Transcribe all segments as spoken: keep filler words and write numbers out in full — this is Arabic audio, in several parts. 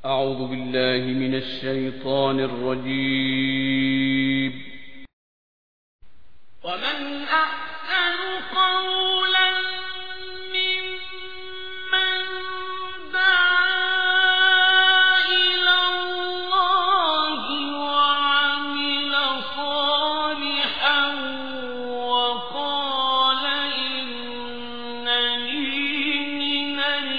أعوذ بالله من الشيطان الرجيم. ومن أحسن قولا ممن دعا إلى الله وعمل صالحا وقال إنني من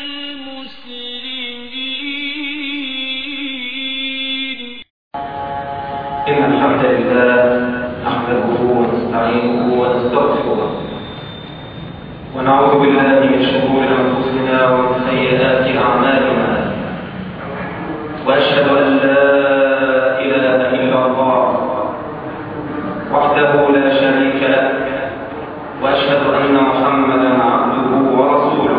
المسلمين. إن الحمد لله نحمده ونستعينه ونستغفره ونعوذ بالله من شرور أنفسنا ومن سيئات أعمالنا، وأشهد أن لا إله إلا الله وحده لا شريك له، وأشهد أن محمدا عبده ورسوله.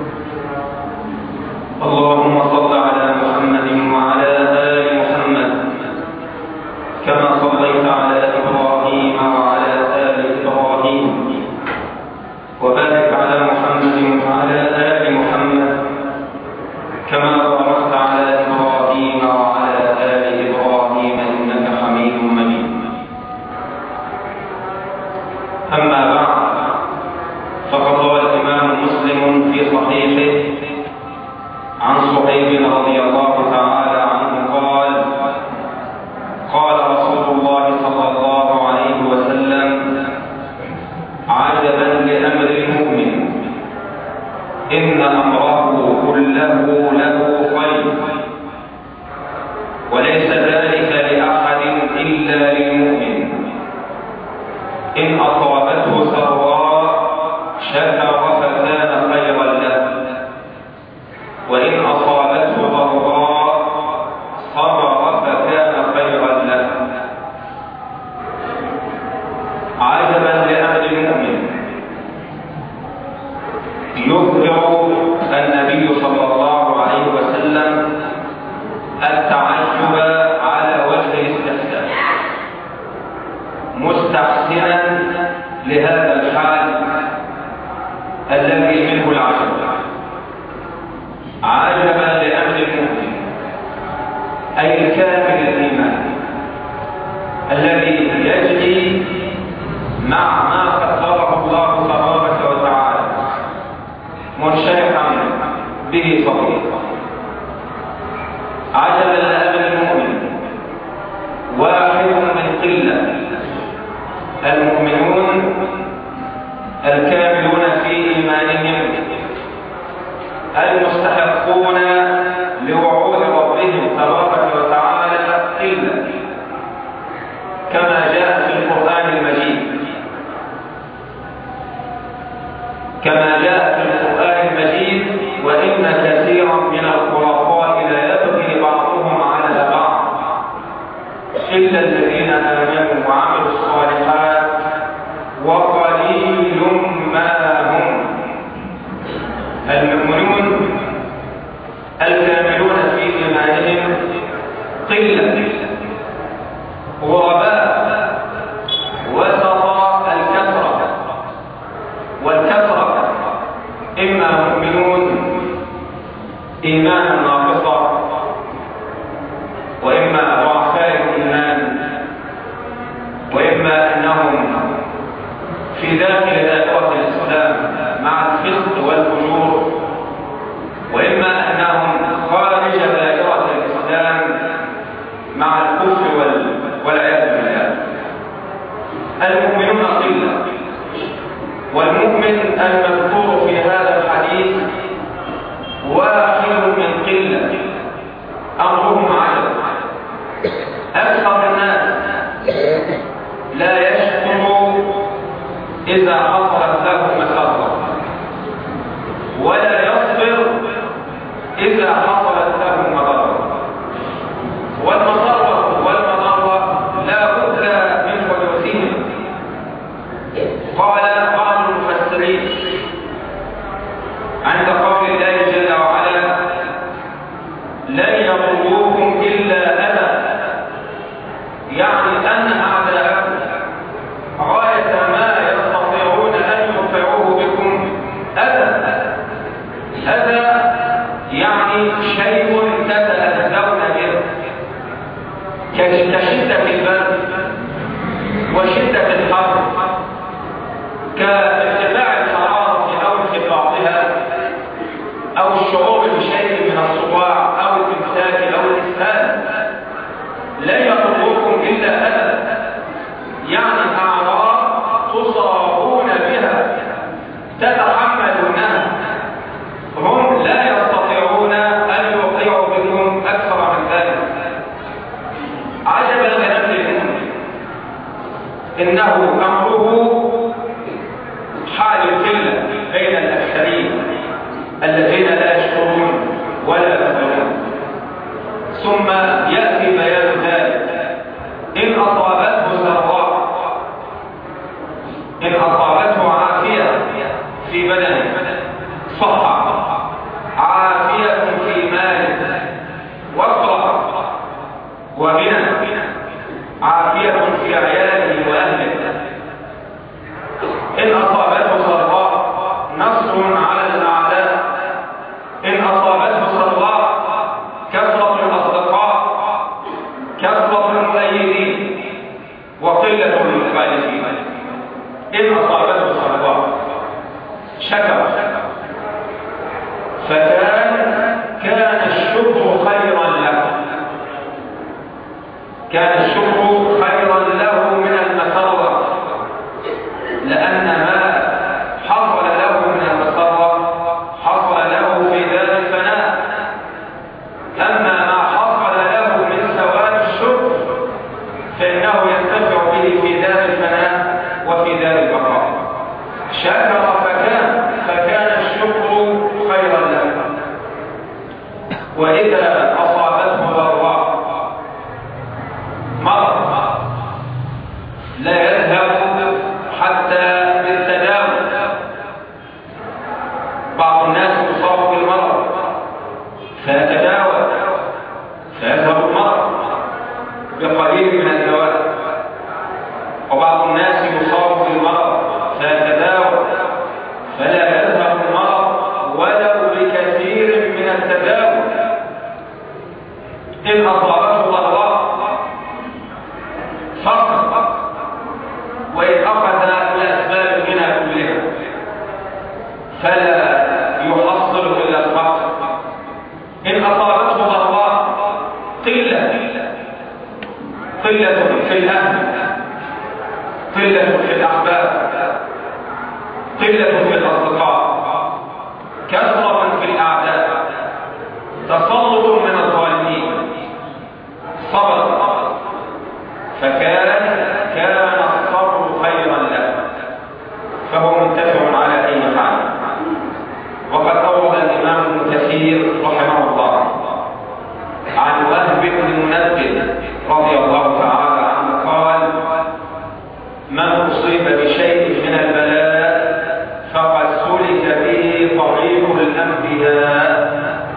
اللهم صل على محمد وعلى آل محمد كما صليت على إبراهيم وعلى آل إبراهيم، وبارك على محمد وعلى آل محمد كما باركت على إبراهيم وعلى آل إبراهيم إنك حميد مجيد. أما بعد، فقد روى الإمام مسلم في صحيحه عن صهيب رضي الله تعالى عنه قال: قال رسول الله صلى الله عليه وسلم: عجبا لأمر المؤمن، إن أمره كله له خير، وليس ذلك لأحد إلا للمؤمن. إن أصابته سراء شكر فكان خيرا له، وإن أصابته ضراء صبر فكان خيرا له. عجبا لأمر المؤمن، يظهر النبي صلى الله عليه وسلم التعجب على وجه الاستحسان، مستحسنا لهذا الحال الذي منه العجب. عجبا لأمر المؤمن أي الكامل الإيمان الذي يجري مع ما قدره الله تبارك وتعالى، منشرحا به صدره. عجبا لأمر المؤمن، واحد من قلة، المؤمنون الكاملون في إيمانهم المستحقون لوعود ربهم تبارك وتعالى قلة، كما جاء في القرآن المجيد كما جاء في القرآن المجيد وإن كثيرا من الخلطاء لا يبغي بعضهم على بعض إلا الذين آمنوا وعملوا الصالحات وقليل ما هم. المؤمنون الكاملون في إيمانهم قلة، غرباء، وسط الكثرة، والكثرة إما مؤمنون إيمانا ناقصا، وإما ضعفاء الإيمان، وإما أنهم في داخل دائرة الإسلام مع الفسق والفجور، وإما أنهم خارج دائرة الإسلام مع الكفر والعياذ بالله. المؤمنون قلة، والمؤمن المذكور في هذا الحديث واحد من قلة، أمرهم عجب. أكثر الناس لا يشكر إذا حصلت له مسرة، ولا يصبر إذا حصلت له مضرة. والمسرة والمضرة لا بد من حدوثهم. قال بعض المفسرين عند قول الله جل وعلا: لن يضروكم إلا أذى، يعني أن أعداءكم غاية ما يستطيعون أن يوقعوه بكم أذى. أذى يعني شيء كتأذى كشدة البرد وشدة الحر، كارتفاع الحرارة أو انخفاضها، أو الشعور بشيء من الصداع أو الإمساك أو الإسهال، لا يضركم إلا أذى، يعني أعراض تصابون بها تتحملونها، هم لا يستطيعون أن يوقعوا بكم أكثر من ذلك. عجبا لأمر المؤمن، إنه أمره حال القلة بين الأكثرين الذين لا يشكرون ولا يفعلون. ثم يأتي بيان ذلك: إن أصابته سراء، إن أصابته عافية في بدنه، صحة، عافية في ماله، وفرة وغنى، عافية في عياله وأهله. إن أصابته سراء، نصر على الأعداء. إن أصابته سراء، كثرة الأصدقاء، كثرة المؤيدين، وقلة المخالفين. إن أصابته سراء شكر، فكان كان الشكر خيرا له، كان الشكر خيرا له من المسرة، لأن ما حصل له من المسرة حصل له في دار الفناء، أما ما حصل له من ثواب الشكر فإنه ينتفع به في دار الفناء وفي دار البقاء. شكر فكان فكان الشكر خيرا له. وإذا أصابته ضراء، مرض لا يذهب حتى بالتداوي، بعض الناس يصاب بالمرض فيتداوى فيذهب المرض بقليل من الدواء، وبعض الناس يصاب بالمرض فيتداوى فلا يذهب المرض ولو بكثير من التداوي. إن أصابته ضراء فقط، وإن أخذ الأسباب منها كلها فلا يحصل إلا الفقر. إن أصابته ضراء قلة، قلة في الأهل، قلة في الأحباب، قلة في الأصدقاء، كثرة في الأعداء، تسلط من الظالمين، صبر، فكان كان الصبر خيرا له، فهو منتفع على أي حال. وقد أورد الإمام ابن كثير رحمه الله عن وهب بن منبه رضي الله تعالى عنه قال: من أصيب بشيء من البلاء فقد سلك به طريق الأنبياء.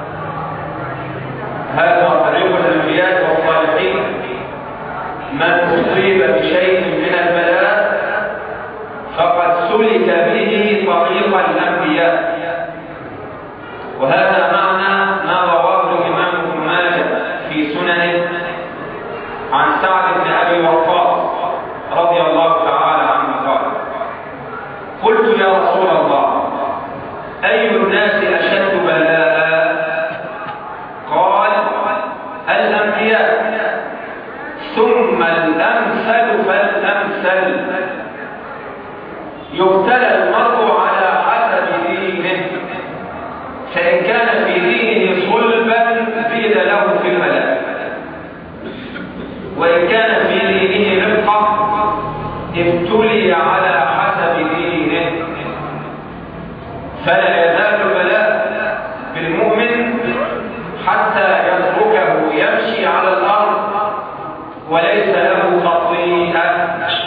هذا طريق الأنبياء والصالحين. من أصيب بشيء من البلاء فقد سلك به طريق الأنبياء. وهذا معنى ما رواه الإمام ابن ماجه في سننه عن سعد بن أبي وقاص رضي الله تعالى عنه قال: قلت يا رسول الله أي الناس أشد بلاء؟ قال: الأنبياء، ثم الأمثل فالأمثل. يبتلى المرء على حسب دينه، فإن كان في دينه صلبا زيد له في البلاء، وإن كان في دينه رفقة ابتلي على حسب دينه. فلا يزال البلاء بالمؤمن حتى يتركه يمشي على الأرض وليس له خطيئة،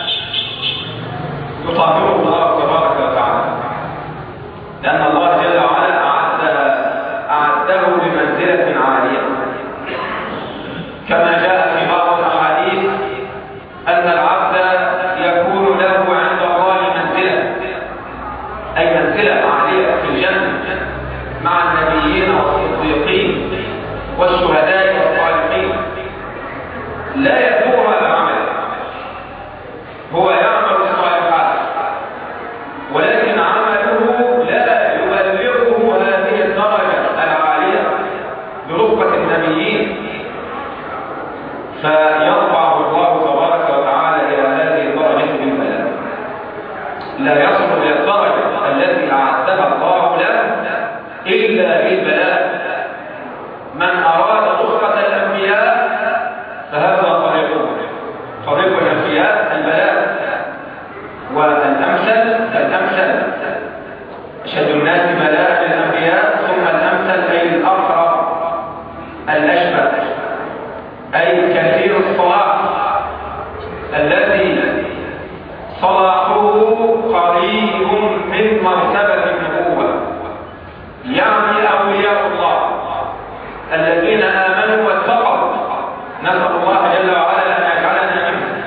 يطهره الله تبارك وتعالى، لأن الله جل وعلا أعده بمنزلة عالية، كما جاء في بعض الأحاديث أن العبد يكون له عند الله منزلة، أي منزلة عالية في الجنة مع النبيين والصديقين والشهداء والصالحين، لا يكون صحبة النبيين، فيرفعه الله تبارك وتعالى إلى هذه الدرجة بالبلاء. لا يصل إلى الدرجة التي أعدها الله له إلا بالبلاء. من أراد نصرة الأنبياء فهذا طريقه، طريق الأنبياء البلاء. والأمثل الأمثل أشد الناس بلاء الأنبياء، ثم الأمثل أي الأقرب الأشبه، أي كثير الصلاح الذي صلاحه قريب من مرتبة النبوة، يعني أولياء الله الذين آمنوا واتقوا. نسأل الله جل وعلا أن يجعلنا منهم.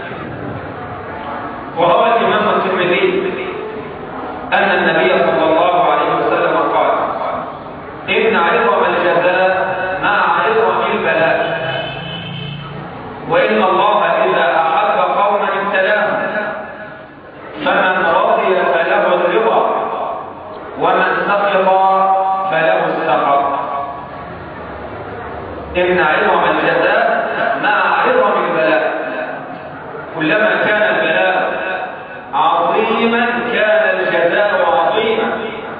وروى الإمام الترمذي أن النبي صلى الله عليه وسلم قال: إن عظم الجزاء مع عظم البلاء، وإن الله إذا أحب قوما ابتلاهم، فمن رضي فله الرضا، ومن سخط فله السخط. إن عظم الجزاء مع عظم البلاء. كلما كان البلاء عظيما كان الجزاء عظيما،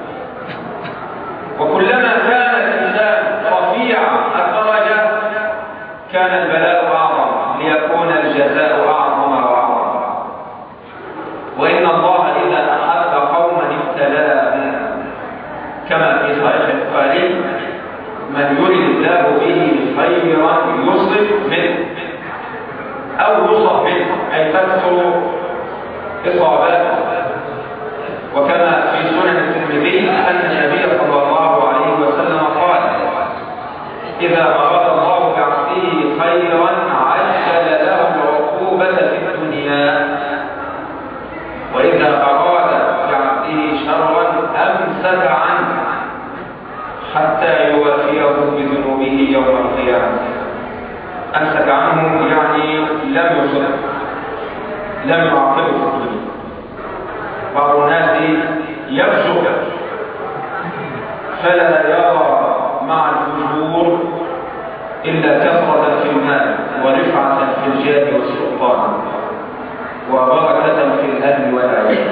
وكلما كان الإنسان رفيع الدرجة كان البلاء أعظم ليكون الجزاء أعظم وأعظم. وإن الله إذا أحب قوما ابتلاهم، كما في صحيح البخاري: من يرد الله به خيرا يصب منه أو يصب منه، أي تكثر إصاباته. وكما في سنن الترمذي أن النبي صلى الله عليه وسلم قال: إذا أراد الله بعبده خيرا عجل له العقوبة في الدنيا، وإذا أراد بعبده شرا أمسك عنه حتى يوفيه بذنوبه يوم القيامة. أمسك عنه يعني لم يصب، لم يعاقبه في الدنيا. بعض الناس يفجر فلا يرى مع الفجور إلا كثرة في المال ورفعة في الجاه والسلطان وبركة في الأهل والعيال،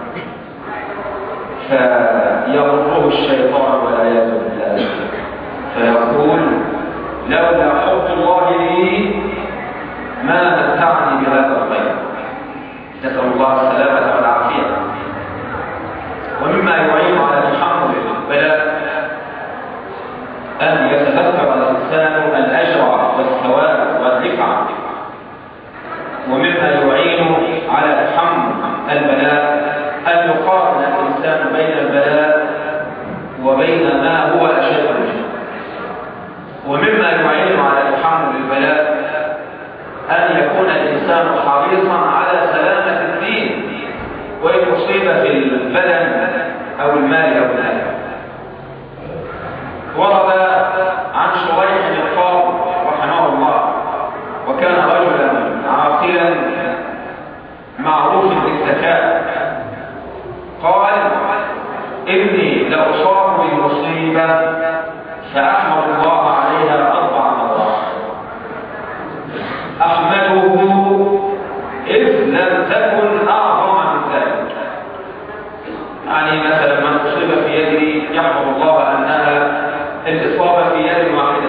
فيغره الشيطان والعياذ بالله، فيقول: لولا حب الله لي ما متعني بهذا الخير. نسأل الله السلامة والعافية. ومما يعين على تحمل البلاء أن يتذكر الإنسان الأجر والثواب والرفعة. ومما يعين على تحمل البلاء أن يقارن الإنسان بين البلاء وبين ما هو أشد منه. ومما يعين على تحمل البلاء أن يكون الإنسان حريصا على سلامة الدين، وإن أصيب في البدن أو المال أو الأهل. ورد عن شريح القاضي رحمه الله، وكان رجلا عاقلا معروف بالذكاء، قال: إني لأصاب بالمصيبة فأحمد الله عليها أربع مرات. أحمده إذ لم تكن أعظم من ذلك. يعني مثلا من أصيب في يده يحمد الله أنها الإصابة في يد واحدة،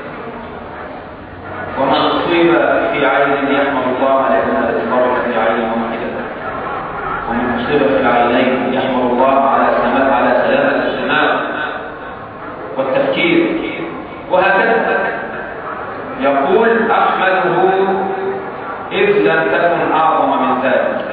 ومن أصيب في عين يحمد الله على أنها الإصابة في عين واحدة، ومن أصيب في العينين يحمد الله على سلامة على سلامة السماع والتفكير، وهكذا. يقول: أحمده إذ لم تكن أعظم من ذلك.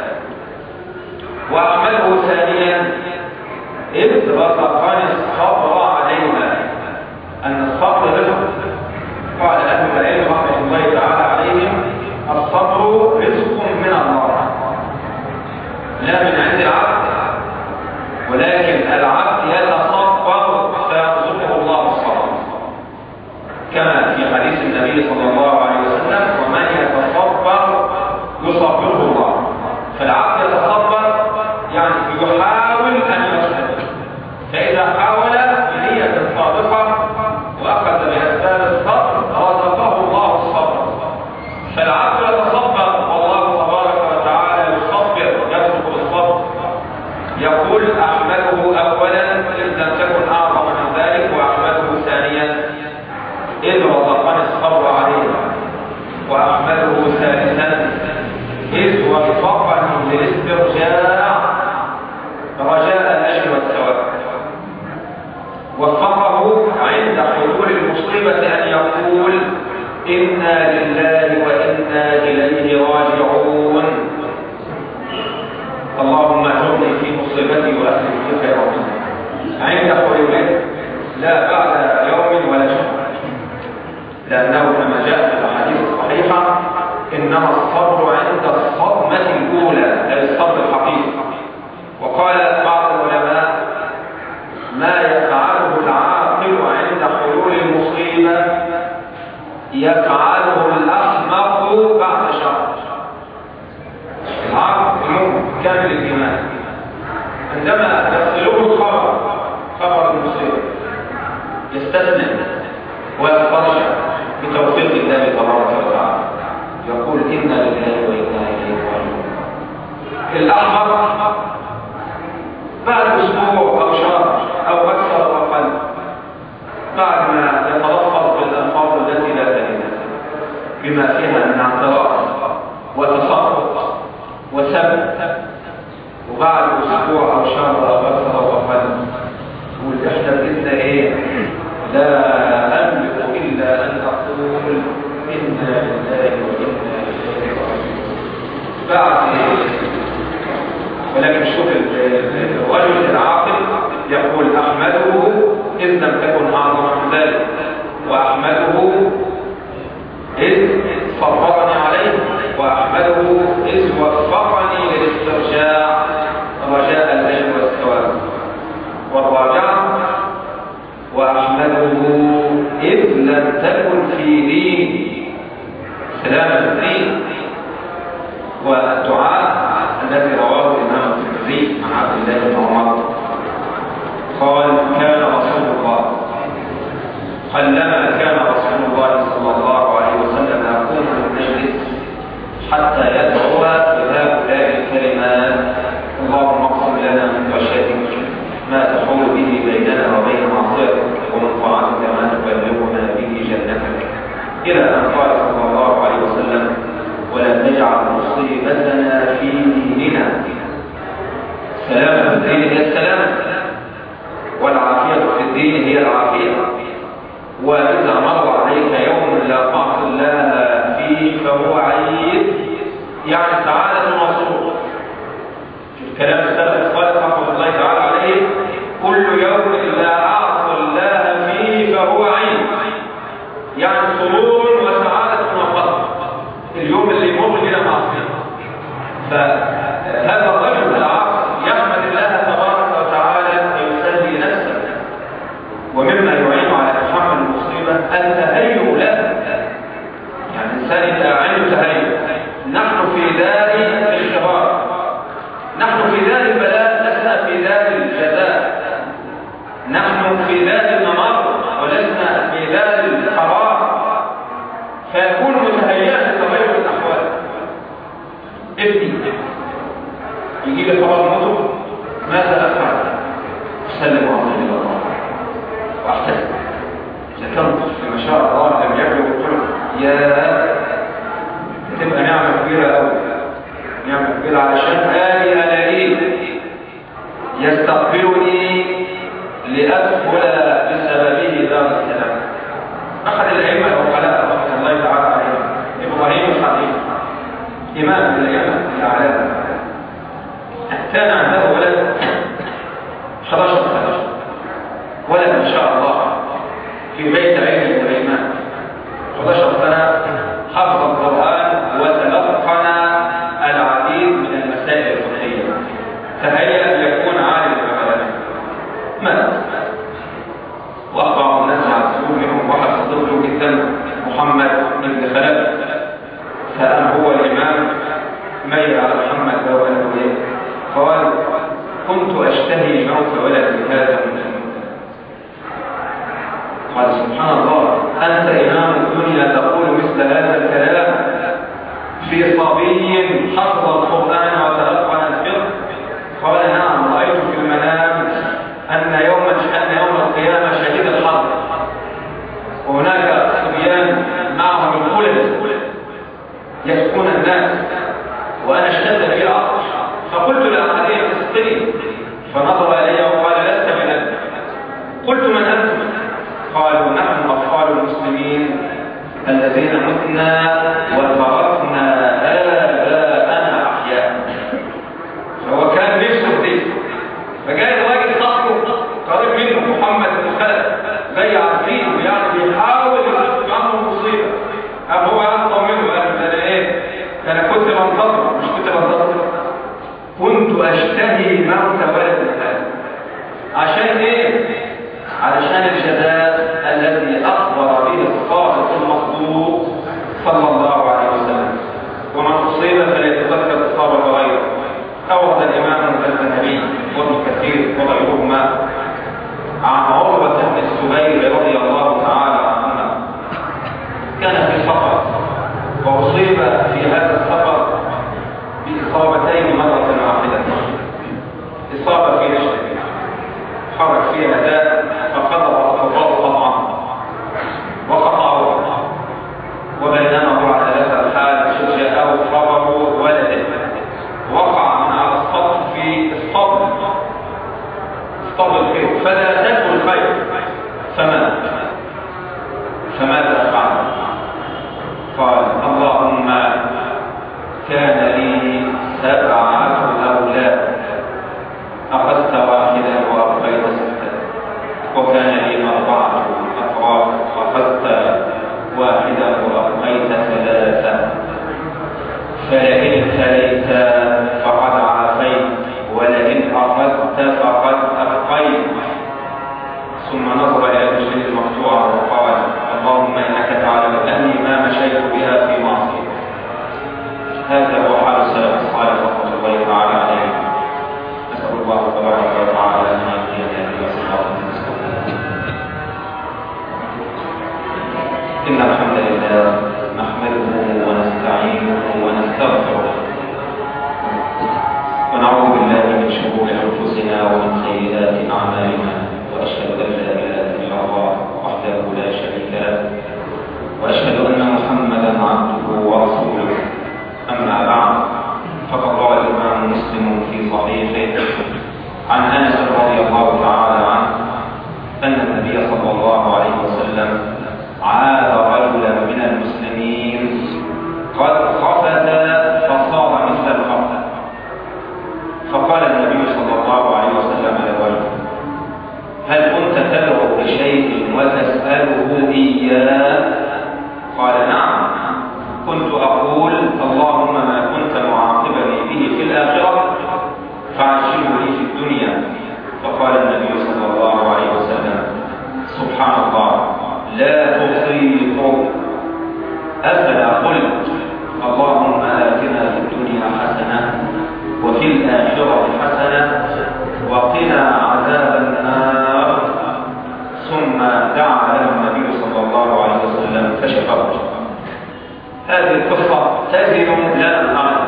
وأحمده ثانيا إذ رزقني الصبر عليها، أن الصبر رزق. قال أهل العلم رحمة الله تعالى عليهم: الصبر رزق من الله، لا من عند العبد، ولكن العبد يتصبر فيرزقه الله الصبر، كما في حديث النبي صلى الله عليه وسلم: ومن يتصبر يصبره الله. فالعبد يتصبر يعني يحاول أن يصبر، فإذا حاول بنية صادقة وأخذ بأسباب الصبر إنا لله وإنا إليه راجعون. اللهم اجرني في مصيبتي وأخلف لي خيرا منها عند حلوله، لا بعد يوم ولا شهر، لأنه كما جاء في الأحاديث الصحيحة إنما الصبر عند الصدمة الأولى، أي الصبر الحقيقي. وقال بعض العلماء ما يفعله العاقل عند حلول المصيبة يفعله الأحمق بعد شهر. العاقل المؤمن كامل الإيمان عندما يصله الخبر، خبر المصيبة، يستسلم ويسترجع بتوفيق الله تبارك وتعالى، يقول إنا لله وإنا إليه راجعون. الأحمق بعد أسبوع أو شهر أو أكثر أو أقل، بعد ما يتلفظ بالألفاظ التي لا تليق بما فيها من اعتراض وتسخط وسب، وبعد أسبوع أو شهر أو أكثر أو أقل يقول إحنا بإذن إيه؟ لا أملك إلا أن أقول إنا لله وإنا إليه راجعون. بعد ولكن شوف الرجل العاقل يقول أحمده إذ لم تكن أعظم من ذلك، وأحمده إذ صبرني عليه، وأحمده إذ وفقني للاسترجاع رجاء الأجر والثواب والراجعة، وأحمده إذ لم تكن في دين سلامة الدين. والدعاء الذي رواه الإمام الترمذي عن عبد الله بن عمر قال كان رسول الله قلما كان رسول الله صلى الله عليه وسلم يقوم المجلس حتى يدعو بهؤلاء الكلمات: اللهم اقسم لنا من خشيتك ما تحول به بيننا وبين معصيتك، ومن طاعتك ما تبلغنا به جنتك، إلى أن قال صلى الله عليه وسلم: ولا تجعل مصيبتنا في ديننا. سلامة الدين هي السلامة، والعافية في الدين هي العافية. وإذا مر عليك يوم لا طاعة الله فيه فهو عيد، يعني سعادة وسرور. الكلام السلف الصالح رحمه الله تعالى عليه: كل يوم لا عاصى الله فيه فهو عيد، يعني سرور وسعادة وفضل. اليوم اللي يمر بلا معصية، فهذا الرجل العاقل يحمد الله تبارك وتعالى ويسلي نفسه. ومما يعين على تحمل المصيبة التهيؤ له، يعني الإنسان يبقى عنده تهيؤ. نحن في دار الاختبار، نحن في دار البلاء، لسنا في دار الجزاء. نحن في دار الممر ولسنا في دار القرار، فيكون متهيئا لتغير الأحوال. ابني يجي لي خبر موته، ماذا أفعل؟ أسلم أمري إلى الله وأحتسب. إذا كان في ما شاء الله لم يبلغ القلب، يا تبقى نعمة كبيرة أوي، نعمة كبيرة، علشان آلي ألاقيه يستقبلني لأدخل بسببه دار السلام. أحد الأئمة العقلاء رحمه الله تعالى عليه إبراهيم الخطيب، إمام من الأئمة الأعلام، كان عنده ولد أحد عشر سنة، ولد إن شاء الله في بيت علم سليمان، أحد عشر سنة، حفظ القرآن وتلقن العديد من المسائل الفقهية، تهيأ ليكون عالم العلماء. مات، وأخبر الناس عن سلوك منهم واحد صديقه جدا محمد بن خلف، فقام هو الإمام ميل على محمد ده وقال له إيه؟ قال: كنت أشتهي موت ولدي هذا من الموت. قال: سبحان الله، أنت إمام الدنيا تقول مثل هذا الكلام في صبي حفظ القرآن وتلقن الفقه؟ قال: نعم، رأيت في المنام أن يوم أن يوم القيامة شديد الحر، وهناك صبيان معهم الخلد يسكون الناس، وأنا اشتد بي العطش، فقلت لأحدهم: اسقني، فنظر إلي وقال: لست بنبي. قلت: من أنتم؟ قالوا: نحن أطفال المسلمين الذين متنا وتركنا آباءنا أحياء. فهو كان نفسه دي، فجاء الراجل صاحبه قريب منه محمد بن خالد جاي عارفين يعني بيحاول يخفف عنه مصيبة. قام هو يطلع منه قال انا ايه؟ انا كنت بنتظر، مش كنت بنتظر، كنت اشتهي موت ولد الخالد. عشان ايه؟ علشان الشداد الذي اخبر به الصادق المصدوق صلى الله عليه وسلم. ومن اصيب فليتذكر اصابه غيره. اورد الامام الذهبي وابن كثير وغيرهما عن عروة بن الزبير رضي الله تعالى عنهما كان في سفر واصيب في هذا السفر باصابتين مرة واحدة. اصابة في رجله خرج فيها داء فقدر الضغط طبعا وقطعه، وبينما هو على هذا الحال جاءه خبر ولده وقع من على السطح في الصبر اسطبل الخير فلا تدخل الخير فمات. فماذا فعل؟ قال اللهم كان لي سبعة أولاد أخذت واحدا وأبقيت ستا، وكان لي أربعة أطراف أخذت واحدا وأبقيت ثلاثة، فلئن ابتليت فقد عافيت ولئن أخذت فقد أبقيت. ثم نظر إلى الرجل المقطوعة وقال اللهم إنك تعلم أني ما مشيت بها في معصية. هذا هو حال السلف الصالح رحمة الله تعالى عليه. نسأل الله تبارك وتعالى أن يهدينا إلى صراط مستقيم. إن الحمد لله نحمده ونستعينه ونستغفره ونعوذ بالله من شرور أنفسنا ومن سيئات أعمالنا، وأشهد أن لا إله إلا الله وحده لا شريك له، وأشهد أن محمدا عبده ورسوله. أما بعد، فقد روى الإمام مسلم في صحيحه عن أنس رضي الله تعالى عنه أن النبي صلى الله عليه وسلم عاد رجلا من المسلمين قد خفت فصار مثل الخفت، فقال النبي صلى الله عليه وسلم للرجل هل كنت تدعو بشيء وتسأله إياه؟ قال نعم، كنت أقول اللهم ما كنت معاقبني به في الآخرة فعجله لي في الدنيا. فقال النبي صلى الله عليه وسلم سبحان الله لا تطيق، أفلا قلت اللهم آتنا في الدنيا حسنة وفي الآخرة حسنة وقنا عذاب النار. ثم دعا له النبي صلى الله عليه وسلم فشفاه. هذه القصة تزن لنا الأمر.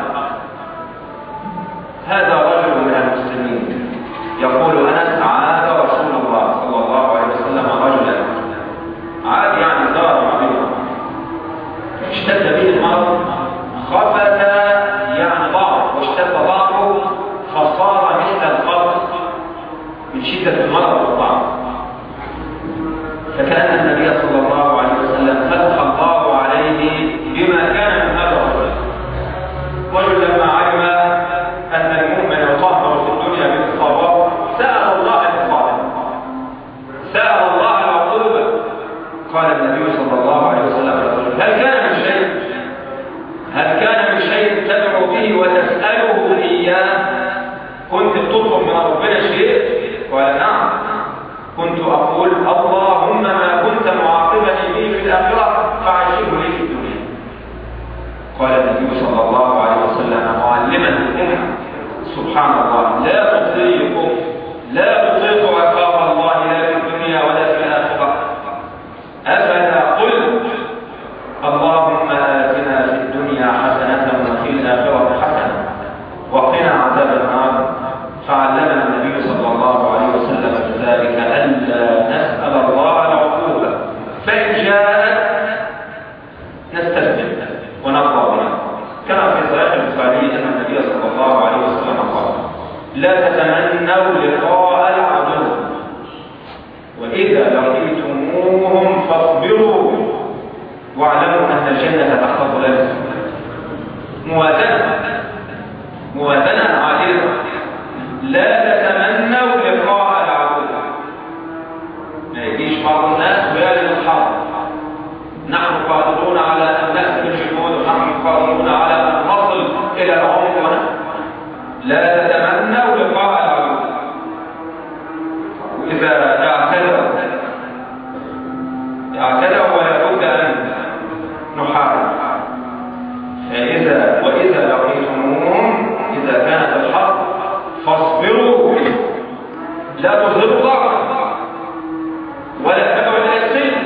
هذا رجل من المسلمين يقول أنس عاد رسول الله صلى الله عليه وسلم رجلا، عاد يعني زار مريضا اشتد به المرض، خفت يعني ضعف واشتد ضعفه فصار مثل الخفت من شدة المرض والضعف. فكان النبي صلى الله عليه وسلم فتح الله عليه بما كان من هذا الرجل. رجل لما علم أن المؤمن يطهر في الدنيا بالاصابات سأل الله الإصابة، سأل الله العقوبة. قال النبي صلى الله عليه وسلم هل كان من شيء هل كان من شيء تدعو به وتسأله إياه؟ كنت تطلب من ربنا شيء؟ قال نعم، كنت أقول اللهم ما كنت معاقبني به في الآخرة فعجله لي في الدنيا. قال النبي صلى الله عليه وسلم معلما الأمة سبحان الله لا تطيق لا تطيق عقاب الله لا في الدنيا ولا في الآخرة. أفلا قلت اللهم آتنا في الدنيا حسنة وفي الآخرة حسنة وقنا عذاب النار. فعلمنا النبي صلى الله عليه وسلم بذلك ألا نسأل الله العقوبة، فإن جاءت نستسلم ونرضى بها. كما في صحيح البخاري أن النبي صلى الله عليه وسلم قال لا تتمنوا لقاء العدو أن الجنة تحت ظلال موازنة موازنة عادلة. لا تتمنوا لقاء العدو. ما يجيش بعض الناس ويعلن الحرب، نحن قادرون على أن نأتي بالجنود ونحن قادرون على أن نصل إلى العمق. لا تتمنوا لقاء العدو. إذا اعتدوا اعتدوا ولا بد أن نحارب. فإذا وإذا لقيتموهم إذا كانت الحرب فاصبروا، لا تظهروا ضعفا ولا تدعوا إلى السلم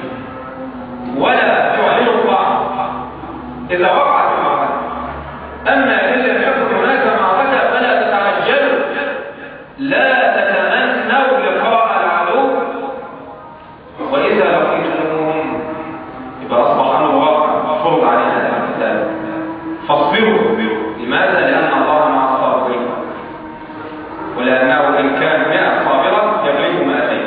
ولا تعلنوا الضعف إذا وقعت المعركة. أما إن لم يكن هناك معركة فلا تتعجلوا. لا تتمنوا لقاء العدو. وإذا لقيتموهم يبقى أصبح أمر واقع فرض علينا هذا الكتاب. فاصبروا. لماذا؟ لأن الله مع الصابرين، ولأنه إن كان مئة صابرة يغلب مئتين.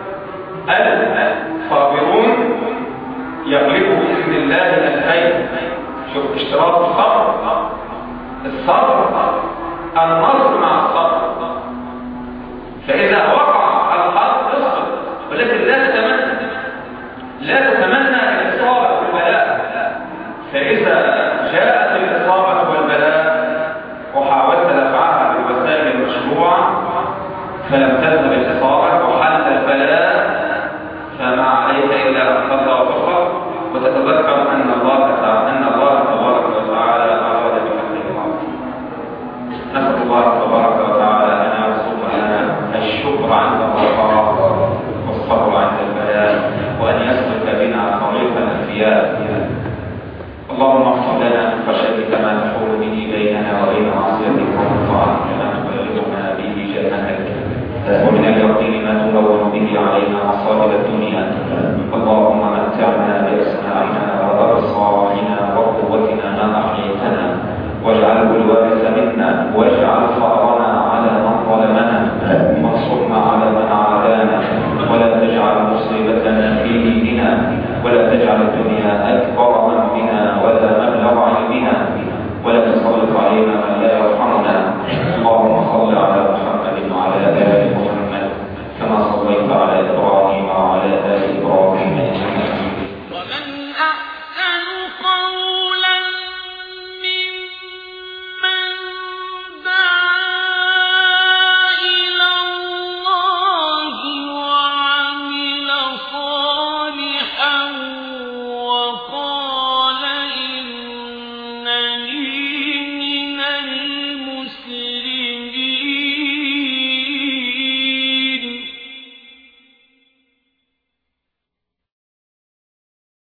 الصابرون يغلبوا بإذن الله ألفين. شوف اشتراط الصبر. الصبر النصر مع الصبر. فإذا وقع الحرب اصبر، ولكن لا تتمنى لا تتمنى الإصابة والبلاء. فإذا جاءت الإصابة والبلاء وحاولت دفعها بالوسائل المشروعة فلم تذهب الإصابة وحل البلاء، فما عليك إلا أن تصبر وتخفى وتتذكر أن الله تعالى أن الله تبارك وتعالى أراد بك الخير. نسأل الله تبارك وتعالى أن يرزق لنا الشكر عند الرخاء والصبر عند البلاء، وأن يسلك بنا طريق الأنبياء. اللهم اغفر لنا من خشيتك ما تحول به بيننا وبين معصيتك، ومن طاعتك ما تبلغنا به جنتك، ومن اليقين ما تهون به علينا مصائب الدنيا. اللهم متعنا بأسماعنا وأبصارنا وقوتنا ما أحييتنا، واجعله الوارث منا، واجعل ثأرنا على من ظلمنا، وانصرنا على من عادانا، ولا تجعل مصيبتنا في ديننا، ولا تجعل الدنيا أكبر همنا ولا مبلغ علمنا، ولا تسلط علينا من لا يرحمنا. اللهم صل على محمد وعلى آل محمد كما صليت على إبراهيم وعلى آل إبراهيم إنك حميد مجيد. ومن أحسن قولا